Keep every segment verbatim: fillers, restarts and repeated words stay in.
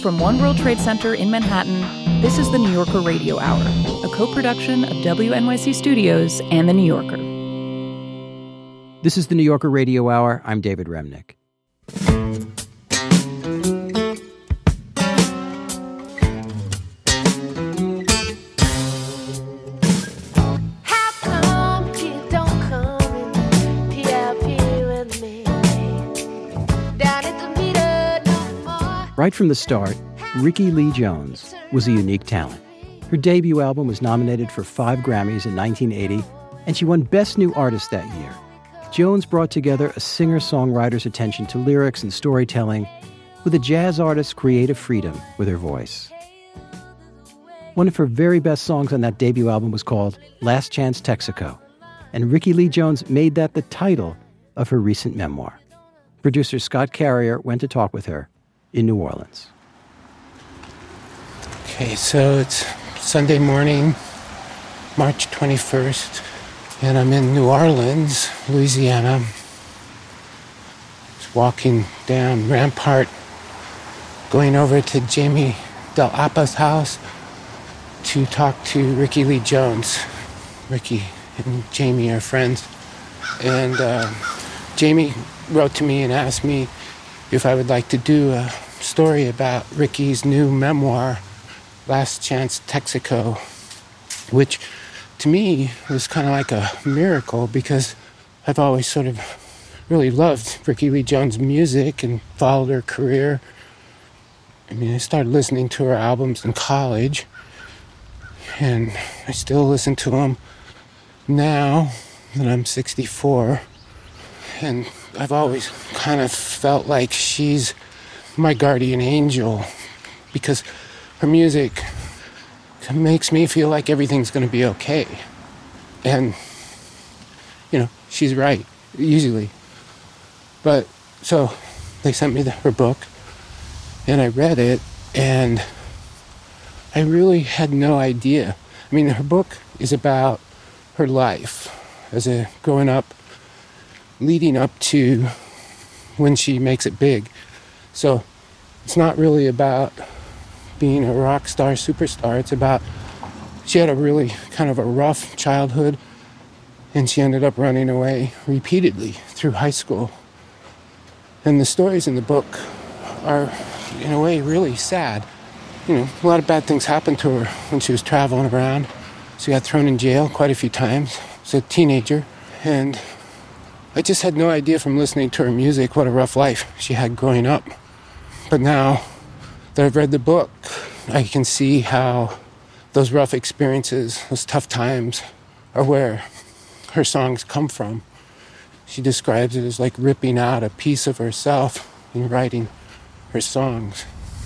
From One World Trade Center in Manhattan, this is the New Yorker Radio Hour, a co-production of W N Y C Studios and The New Yorker. This is the New Yorker Radio Hour. I'm David Remnick. Right from the start, Rickie Lee Jones was a unique talent. Her debut album was nominated for five Grammys in nineteen eighty, and she won Best New Artist that year. Jones brought together a singer-songwriter's attention to lyrics and storytelling with a jazz artist's creative freedom with her voice. One of her very best songs on that debut album was called Last Chance Texaco, and Rickie Lee Jones made that the title of her recent memoir. Producer Scott Carrier went to talk with her in New Orleans. Okay, so it's Sunday morning, March twenty-first, and I'm in New Orleans, Louisiana. Just walking down Rampart, going over to Jamie Del Appa's house to talk to Rickie Lee Jones. Rickie and Jamie are friends. And uh, Jamie wrote to me and asked me if I would like to do a story about Rickie's new memoir, Last Chance Texaco, which to me was kind of like a miracle because I've always sort of really loved Rickie Lee Jones' music and followed her career. I mean, I started listening to her albums in college, and I still listen to them now that I'm sixty-four. And I've always kind of felt like she's my guardian angel because her music makes me feel like everything's going to be okay. And, you know, she's right, usually. But, so, they sent me the, her book, and I read it, and I really had no idea. I mean, her book is about her life as a growing up, leading up to when she makes it big. So it's not really about being a rock star, superstar. It's about, she had a really kind of a rough childhood, and she ended up running away repeatedly through high school. And the stories in the book are, in a way, really sad. You know, a lot of bad things happened to her when she was traveling around. She got thrown in jail quite a few times. She was a teenager, and I just had no idea from listening to her music what a rough life she had growing up. But now that I've read the book, I can see how those rough experiences, those tough times, are where her songs come from. She describes it as like ripping out a piece of herself in writing her songs.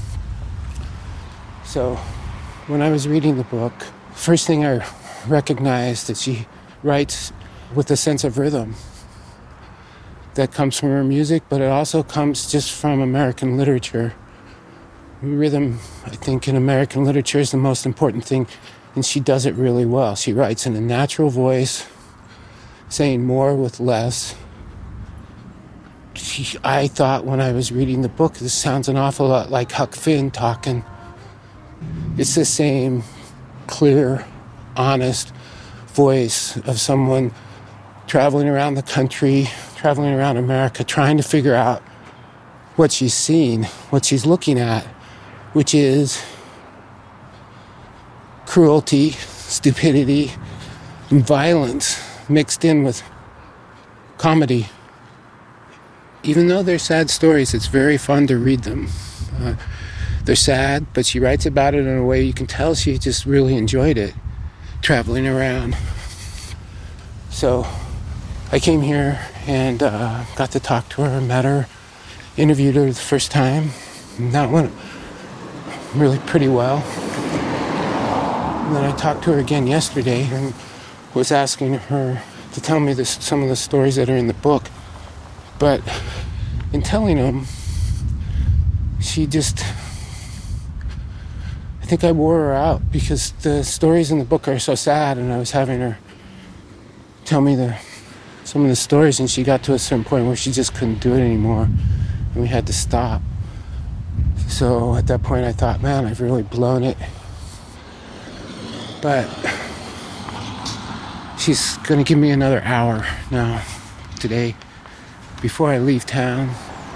So when I was reading the book, first thing I recognized that she writes with a sense of rhythm that comes from her music, but it also comes just from American literature. Rhythm, I think, in American literature is the most important thing, and she does it really well. She writes in a natural voice, saying more with less. She, I thought when I was reading the book, this sounds an awful lot like Huck Finn talking. It's the same clear, honest voice of someone traveling around the country, traveling around America, trying to figure out what she's seeing, what she's looking at, which is cruelty, stupidity, and violence mixed in with comedy. Even though they're sad stories, it's very fun to read them. Uh, they're sad, but she writes about it in a way you can tell she just really enjoyed it, traveling around. So I came here and uh, got to talk to her, met her, interviewed her the first time, and that went really pretty well. And then I talked to her again yesterday and was asking her to tell me this, some of the stories that are in the book. But in telling them, she just, I think I wore her out because the stories in the book are so sad, and I was having her tell me the some of the stories, and she got to a certain point where she just couldn't do it anymore, and we had to stop. So at that point I thought, man, I've really blown it. But she's gonna give me another hour now, today, before I leave town.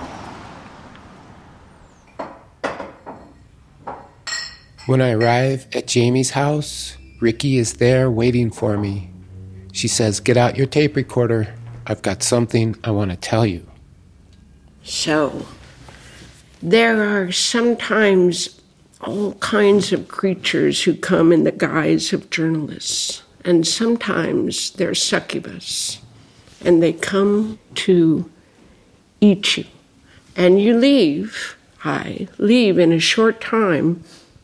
When I arrive at Jamie's house, Ricky is there waiting for me. She says, "Get out your tape recorder. I've got something I want to tell you." So, there are sometimes all kinds of creatures who come in the guise of journalists, and sometimes they're succubus, and they come to eat you. And you leave, I leave in a short time,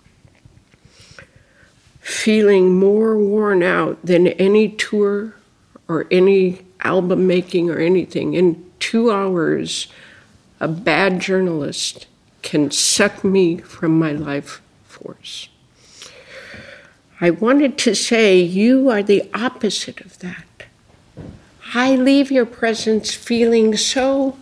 feeling more worn out than any tour or any album making or anything. In two hours, a bad journalist can suck me from my life force. I wanted to say you are the opposite of that. I leave your presence feeling so...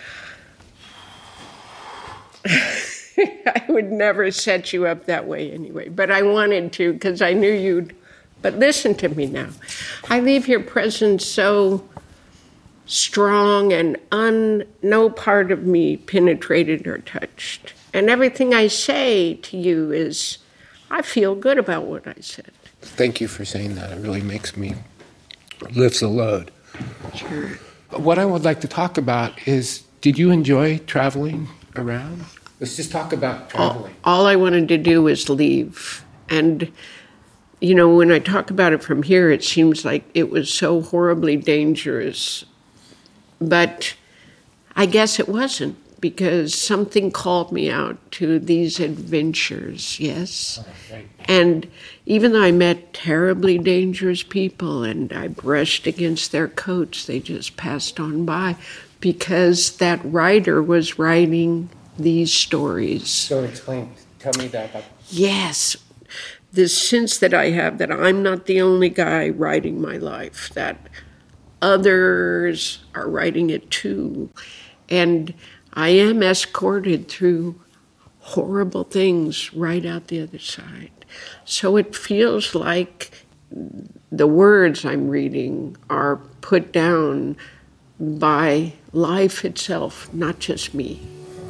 I would never set you up that way anyway, but I wanted to because I knew you'd... But listen to me now. I leave your presence so strong and un, no part of me penetrated or touched. And everything I say to you is, I feel good about what I said. Thank you for saying that. It really makes me, lifts a load. Sure. What I would like to talk about is, did you enjoy traveling around? Let's just talk about traveling. All, all I wanted to do was leave. And, you know, when I talk about it from here, it seems like it was so horribly dangerous. But I guess it wasn't, because something called me out to these adventures, yes? Oh, right. And even though I met terribly dangerous people and I brushed against their coats, they just passed on by because that writer was writing these stories. So explain, tell me that. About- yes, this sense that I have that I'm not the only guy writing my life, that others are writing it too. And I am escorted through horrible things right out the other side. So it feels like the words I'm reading are put down by life itself, not just me.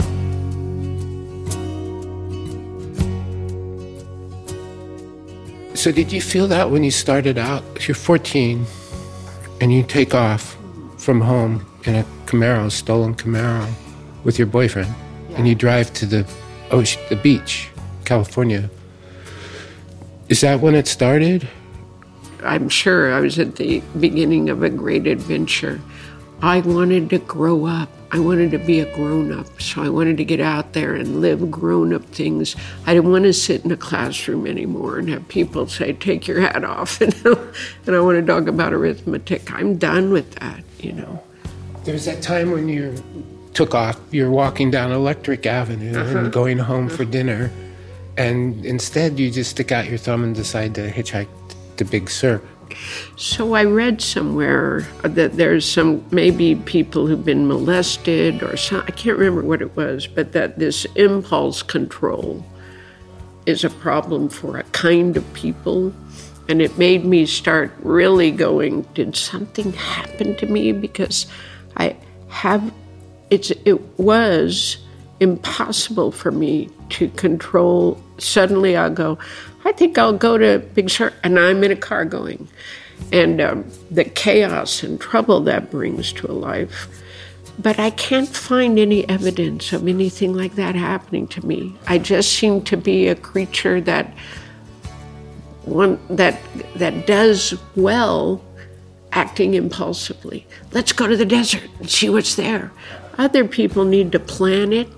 So did you feel that when you started out? You're fourteen and you take off from home in a Camaro, stolen Camaro, with your boyfriend, yeah. And you drive to the ocean, the beach, California. Is that when it started? I'm sure I was at the beginning of a great adventure. I wanted to grow up. I wanted to be a grown-up, so I wanted to get out there and live grown-up things. I didn't want to sit in a classroom anymore and have people say, take your hat off, and, and I want to talk about arithmetic. I'm done with that, you know. There was that time when you took off, you're walking down Electric Avenue uh-huh. and going home uh-huh. for dinner, and instead you just stick out your thumb and decide to hitchhike to Big Sur. So I read somewhere that there's some, maybe people who've been molested or some, I can't remember what it was, but that this impulse control is a problem for a kind of people. And it made me start really going, did something happen to me? Because I have, it's, it was impossible for me to control. Suddenly I'll go, I think I'll go to Big Sur, and I'm in a car going. And um, the chaos and trouble that brings to a life. But I can't find any evidence of anything like that happening to me. I just seem to be a creature that one that that does well acting impulsively. Let's go to the desert and see what's there. Other people need to plan it,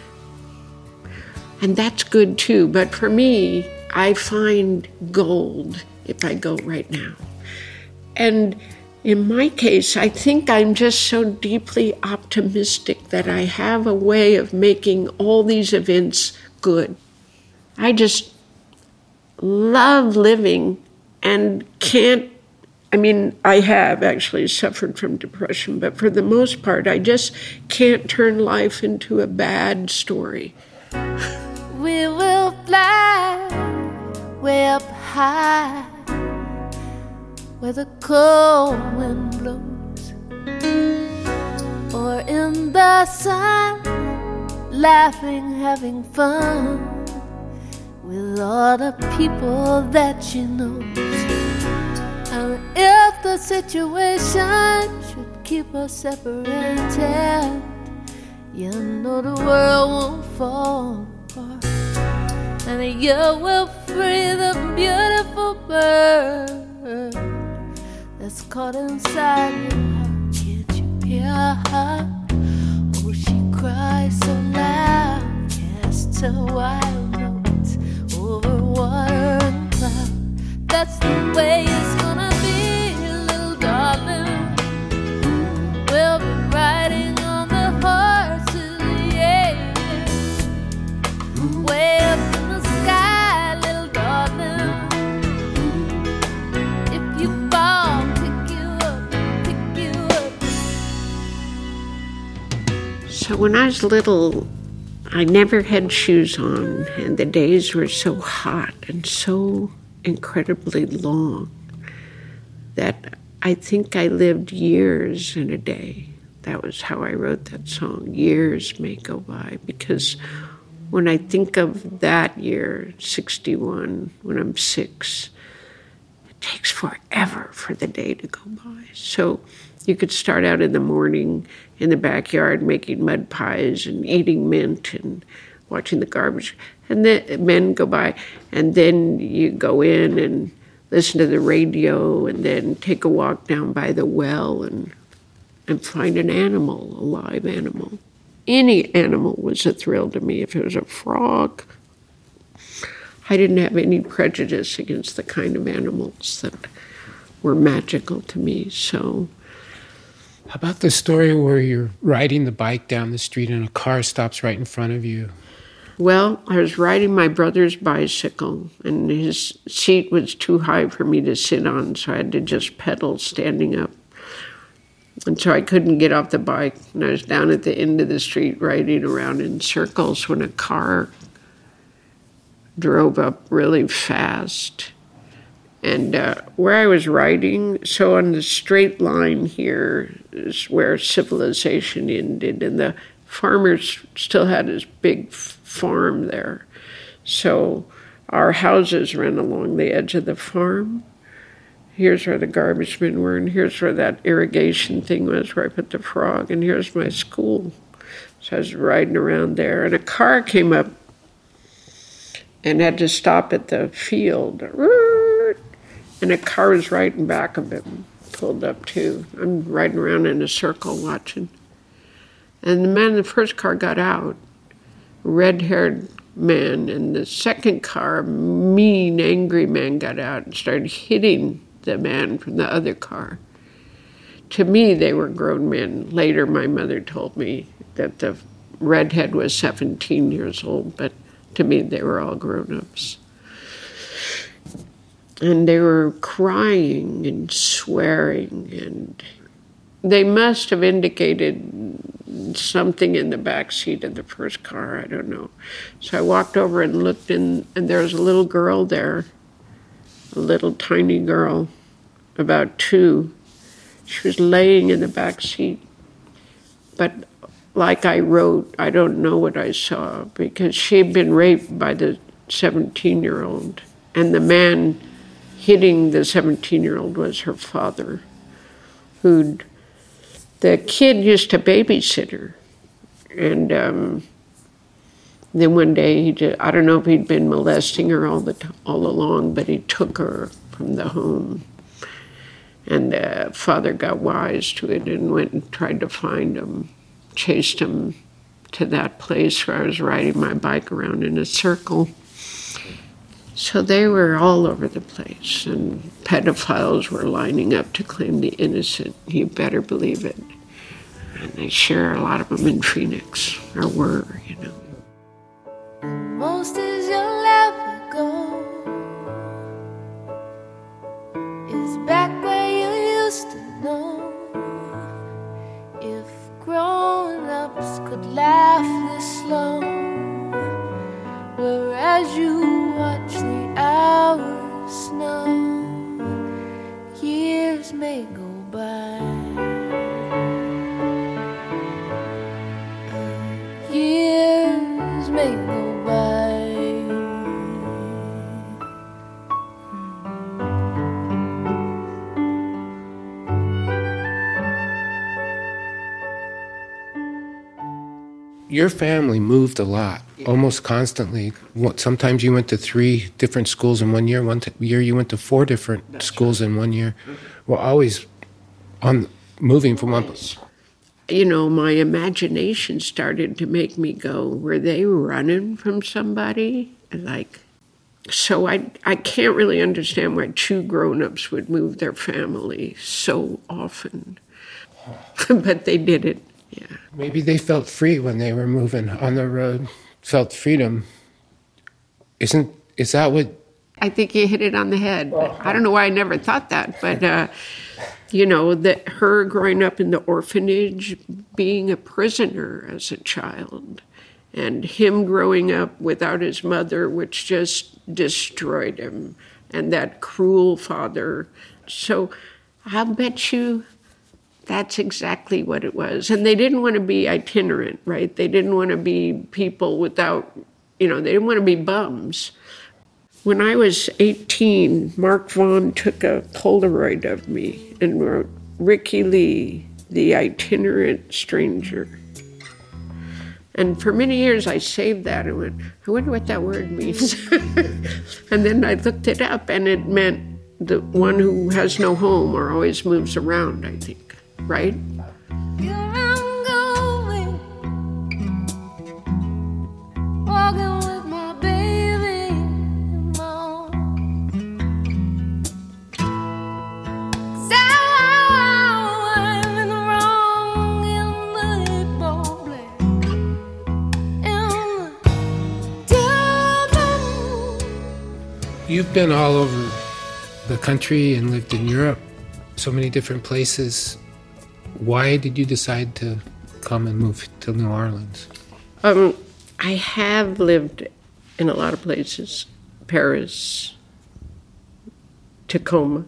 and that's good too. But for me, I find gold if I go right now. And in my case, I think I'm just so deeply optimistic that I have a way of making all these events good. I just love living and can't, I mean, I have actually suffered from depression, but for the most part, I just can't turn life into a bad story. We will fly way up high where the cold wind blows, or in the sun, laughing, having fun with all the people that she knows. And if the situation should keep us separated, you know the world won't fall apart, and you will free the beautiful bird that's caught inside your heart. Can't you hear her? Oh, she cries so loud, casts her wild notes over water and cloud. That's the way it's gonna be, little darling. We'll be riding on the horses, yeah, way up in the sky, little darling. If you fall, pick you up, pick you up. So when I was little, I never had shoes on, and the days were so hot and so incredibly long that I think I lived years in a day. That was how I wrote that song, Years May Go By, because when I think of that year, sixty-one, when I'm six, it takes forever for the day to go by. So you could start out in the morning in the backyard making mud pies and eating mint and watching the garbage, and then men go by, and then you go in and listen to the radio, and then take a walk down by the well and and find an animal, a live animal. Any animal was a thrill to me. If it was a frog, I didn't have any prejudice against the kind of animals that were magical to me. So, how about the story where you're riding the bike down the street and a car stops right in front of you? Well, I was riding my brother's bicycle, and his seat was too high for me to sit on, so I had to just pedal standing up. And so I couldn't get off the bike, and I was down at the end of the street riding around in circles when a car drove up really fast. And uh, where I was riding, so on the straight line here is where civilization ended, and the farmers still had his big farm there. So our houses ran along the edge of the farm. Here's where the garbage men were, and here's where that irrigation thing was where I put the frog, and here's my school. So I was riding around there, and a car came up and had to stop at the field. And a car was right in back of him, pulled up too. I'm riding around in a circle watching. And the man in the first car got out, red-haired man, and the second car, a mean, angry man, got out and started hitting the man from the other car. To me, they were grown men. Later, my mother told me that the redhead was seventeen years old, but to me, they were all grown-ups. And they were crying and swearing, and they must have indicated something in the back seat of the first car, I don't know. So I walked over and looked in, and there was a little girl there, a little tiny girl, about two. She was laying in the back seat. But like I wrote, I don't know what I saw, because she had been raped by the seventeen-year-old, and the man hitting the seventeen-year-old was her father, who'd, the kid used to babysit her. And um, then one day, he did, I don't know if he'd been molesting her all the all along, but he took her from the home. And the father got wise to it and went and tried to find him, chased him to that place where I was riding my bike around in a circle. So they were all over the place, and pedophiles were lining up to claim the innocent. You better believe it. And they share a lot of them in Phoenix, or were, you know. Most as you'll ever go is back where you used to know. If grown-ups could laugh this slow, as you watch the hours snow, years may go by, years may go by. Your family moved a lot, almost constantly. Sometimes you went to three different schools in one year. One t- year you went to four different That's schools right. in one year. Well, always on moving from one place. You know, my imagination started to make me go, were they running from somebody? Like, so I I can't really understand why two grown-ups would move their family so often. But they did it. Yeah. Maybe they felt free when they were moving on the road, felt freedom. Isn't, is that what? I think you hit it on the head. Oh. I don't know why I never thought that, but, uh, you know, that her growing up in the orphanage, being a prisoner as a child, and him growing up without his mother, which just destroyed him, and that cruel father. So I'll bet you that's exactly what it was. And they didn't want to be itinerant, right? They didn't want to be people without, you know, they didn't want to be bums. When I was eighteen, Mark Vaughn took a Polaroid of me and wrote, Ricky Lee, the itinerant stranger. And for many years I saved that and went, I wonder what that word means. And then I looked it up and it meant the one who has no home or always moves around, I think. Right? Here I'm going, walking with my baby in my arms. 'Cause I'm in the wrong, in the ball black, in the devil. You've been all over the country and lived in Europe, so many different places. Why did you decide to come and move to New Orleans? Um, I have lived in a lot of places. Paris, Tacoma,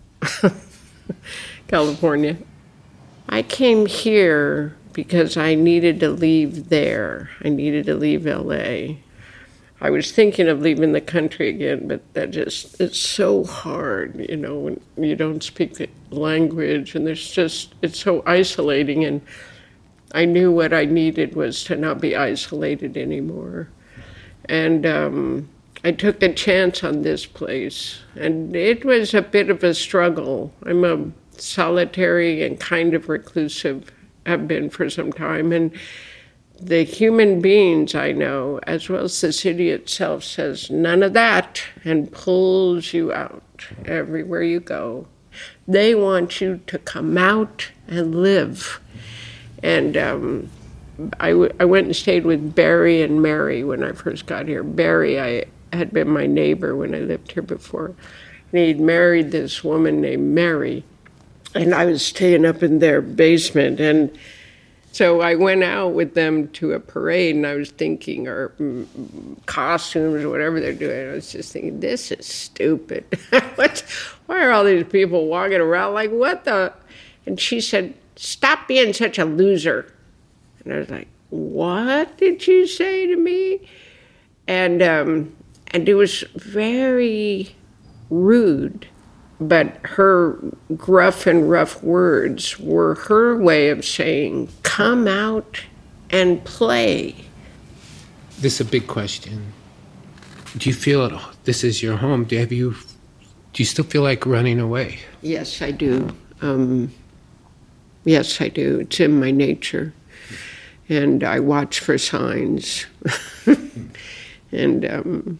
California. I came here because I needed to leave there. I needed to leave L A. I was thinking of leaving the country again, but that just, it's so hard, you know, when you don't speak the language, and there's just, it's so isolating, and I knew what I needed was to not be isolated anymore. And um, I took a chance on this place, and it was a bit of a struggle. I'm a solitary and kind of reclusive, have been for some time, and the human beings I know, as well as the city itself, says none of that and pulls you out everywhere you go. They want you to come out and live. And um, I, w- I went and stayed with Barry and Mary when I first got here. Barry I had been my neighbor when I lived here before. And he'd married this woman named Mary. And I was staying up in their basement, and so I went out with them to a parade, and I was thinking, or mm, costumes or whatever they're doing. I was just thinking, this is stupid. What, why are all these people walking around like, what the? And she said, stop being such a loser. And I was like, what did you say to me? And um, and it was very rude. But her gruff and rough words were her way of saying, come out and play. This is a big question. Do you feel it, this is your home? Do, have you, do you still feel like running away? Yes, I do. Um, yes, I do. It's in my nature. And I watch for signs. And, um,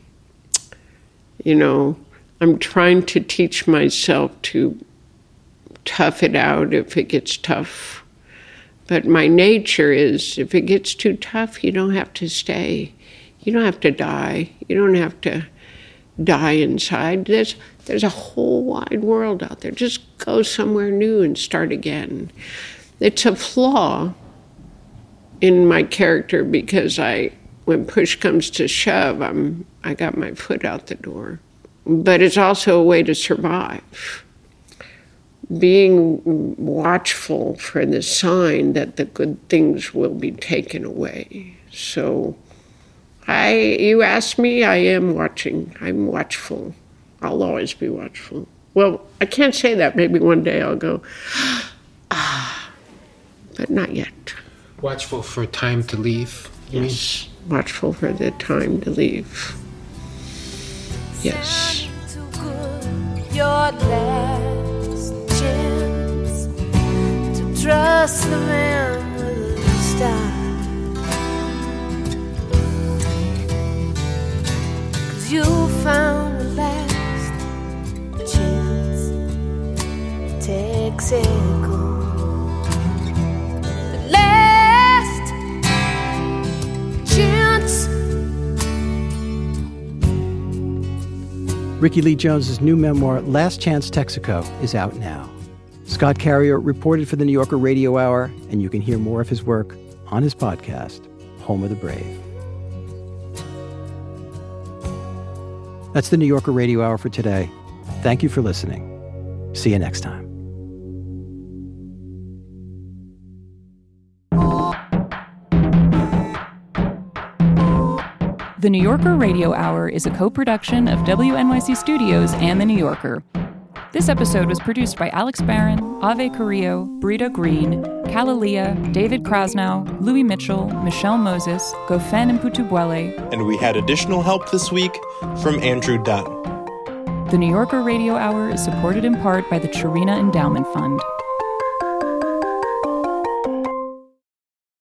you know, I'm trying to teach myself to tough it out if it gets tough. But my nature is, if it gets too tough, you don't have to stay. You don't have to die. You don't have to die inside. There's, there's a whole wide world out there. Just go somewhere new and start again. It's a flaw in my character because I when push comes to shove, I'm, I got my foot out the door. But it's also a way to survive. Being watchful for the sign that the good things will be taken away. So I, you ask me, I am watching. I'm watchful. I'll always be watchful. Well, I can't say that. Maybe one day I'll go, ah, but not yet. Watchful for time to leave, you yes, mean? Watchful for the time to leave. Yes. Your last chance to trust the man with the star, 'cause you found the last chance. Texaco, the last chance. Rickie Lee Jones's new memoir, Last Chance Texaco, is out now. Scott Carrier reported for the New Yorker Radio Hour, and you can hear more of his work on his podcast, Home of the Brave. That's the New Yorker Radio Hour for today. Thank you for listening. See you next time. The New Yorker Radio Hour is a co-production of W N Y C Studios and The New Yorker. This episode was produced by Alex Barron, Ave Carrillo, Brita Green, Kalalia, David Krasnow, Louis Mitchell, Michelle Moses, Gofen Mputubwele. And we had additional help this week from Andrew Dunn. The New Yorker Radio Hour is supported in part by the Chirina Endowment Fund.